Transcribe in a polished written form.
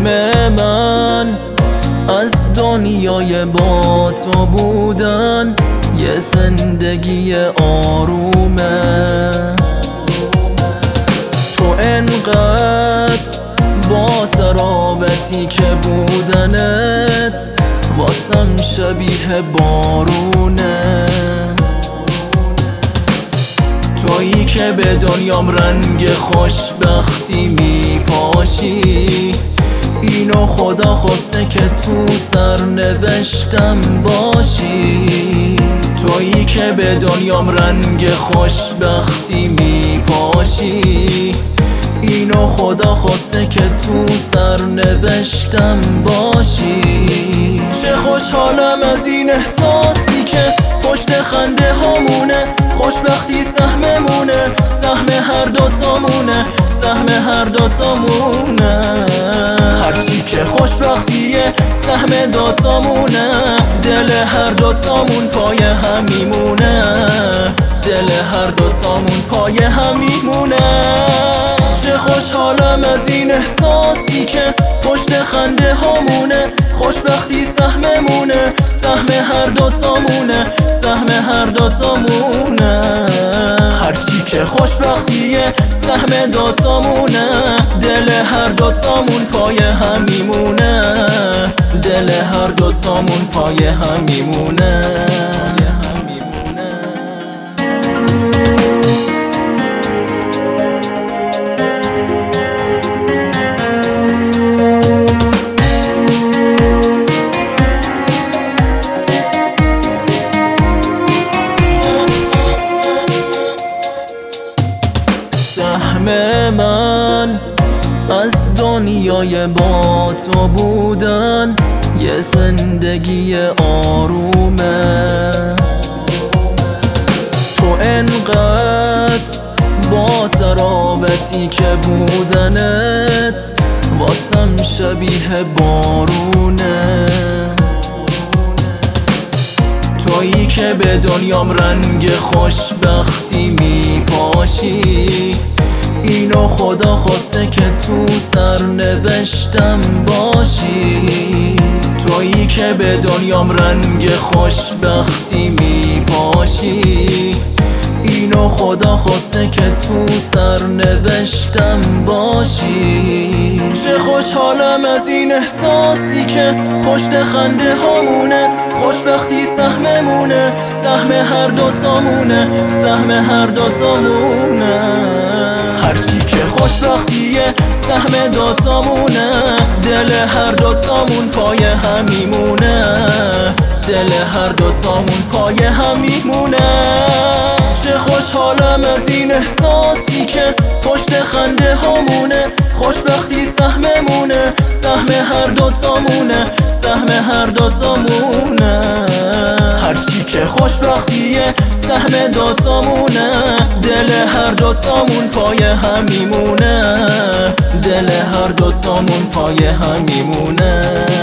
من از دنیای با تو بودن یه زندگی آرومه. تو انقدر با ترابطی که بودنت واسم شبیه بارونه. تویی که به دنیام رنگ خوشبختی میپاشی، اینو خدا خواسته که تو سرنوشتم باشی. تویی که به دنیام رنگ خوشبختی میپاشی، اینو خدا خواسته که تو سرنوشتم باشی. چه خوشحالم از این احساسی که پشت خنده هامونه، خوشبختی سهممونه، سهم هر دوتامونه، سهم هر دوتامونه. هرچی که خوشبختیه سهم دوتامونه، دل هر دوتامون پای هم میمونه، دل هر دوتامون پای هم میمونه. چه خوشحالم از این احساسی که پشت خنده هامونه، خوشبختی سهممونه، سهم هر دوتامونه، سهم هر دوتامونه. هرچی که خوشبختیه سهم دوتامونه، دل هر دوتامون پای هم میمونه، دل هر دوتامون پای هم میمونه. من از دنیای با تو بودن یه زندگی آرومه. تو انقدر با ترابطی که بودنت واسم شبیه بارونه. تویی که به دنیام رنگ خوشبختی میپاشی، اینو خدا خواسته که تو سرنوشتم باشی. تویی که به دنیام رنگ خوشبختی میپاشی، اینو خدا خواسته که تو سرنوشتم باشی. چه خوشحالم از این احساسی که پشت خنده هامونه، خوشبختی سهممونه، سهم هر دوتامونه، سهم هر دوتامونه. هرچی که خوشبختیه سهم دوتامونه، دل هر دوتامون پای هم میمونه، دل هر دوتامون پای هم میمونه. چه خوشحالم از این احساسی که پشت خنده هامونه، خوشبختی سهممونه، سهم هر دوتامونه، سهم هر دوتامونه. هرچی که خوشبختیه سهم دوتامونه، دل هر دوتامون پای هم میمونه، دل هر دوتامون پای هم میمونه.